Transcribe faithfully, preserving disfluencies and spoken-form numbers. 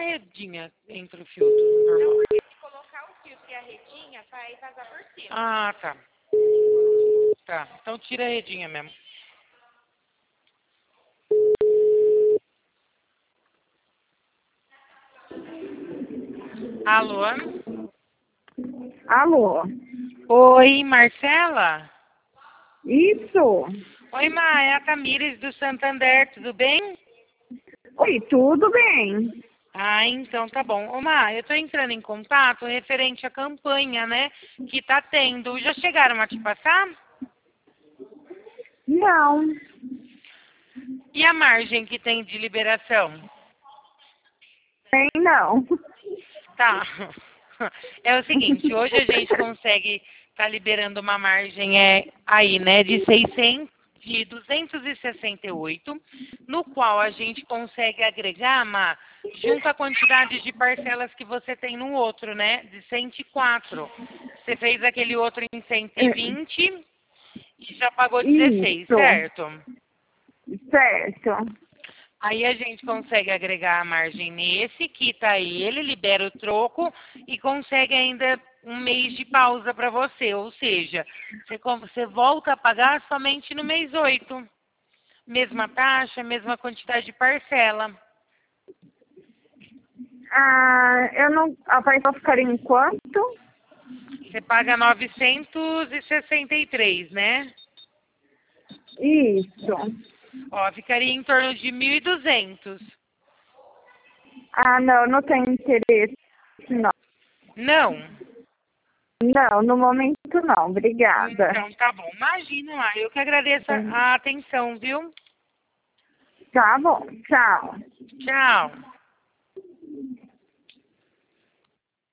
redinha entre o filtro normal. Se colocar o filtro e a redinha, vai vazar por cima. Ah, tá. Tá, então tira a redinha mesmo. Alô? Alô? Oi, Marcela? Isso? Oi, Ma, é a Tamires do Santander, tudo bem? Oi, tudo bem? Ah, então tá bom. Ô, Ma, eu tô entrando em contato referente à campanha, né, que tá tendo. Já chegaram a te passar? Não. E a margem que tem de liberação? Tem não. Tá. É o seguinte, hoje a gente consegue estar tá liberando uma margem é, aí, né, de seiscentos, de duzentos e sessenta e oito, no qual a gente consegue agregar, Ma, junto à quantidade de parcelas que você tem no outro, né, de cento e quatro. Você fez aquele outro em cento e vinte e já pagou dezesseis, Isso. certo? Certo. Aí a gente consegue agregar a margem nesse, quita ele, libera o troco e consegue ainda um mês de pausa para você. Ou seja, você, você volta a pagar somente no mês oito. Mesma taxa, mesma quantidade de parcela. Ah, eu não... A parcela ficaria em quanto? Você paga novecentos e sessenta e três, né? Isso. Ó, ficaria em torno de mil e duzentos. Ah, não, não tenho interesse, não. Não? Não, no momento não. Obrigada. Então tá bom. Imagina lá, eu que agradeço a a atenção, viu? Tá bom, tchau. Tchau.